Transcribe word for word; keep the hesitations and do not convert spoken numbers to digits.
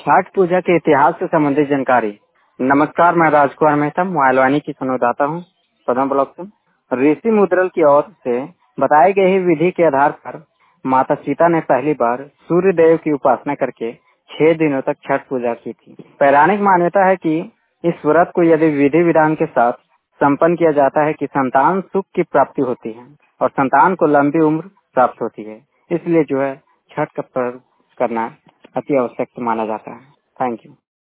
छठ पूजा के इतिहास से संबंधित जानकारी। नमस्कार, मैं राजकुमार मेहता मोहलवानी की संवाददाता हूँ पदम ब्लॉक से। ऋषि मुद्रल की ओर से बताई गई विधि के आधार पर माता सीता ने पहली बार सूर्य देव की उपासना करके छह दिनों तक छठ पूजा की थी। पौराणिक मान्यता है कि इस व्रत को यदि विधि विधान के साथ संपन्न किया जाता है कि संतान सुख की प्राप्ति होती है और संतान को लंबी उम्र प्राप्त होती है। इसलिए जो है छठ का पर्व करना अति आवश्यक माना जाता है। Thank you.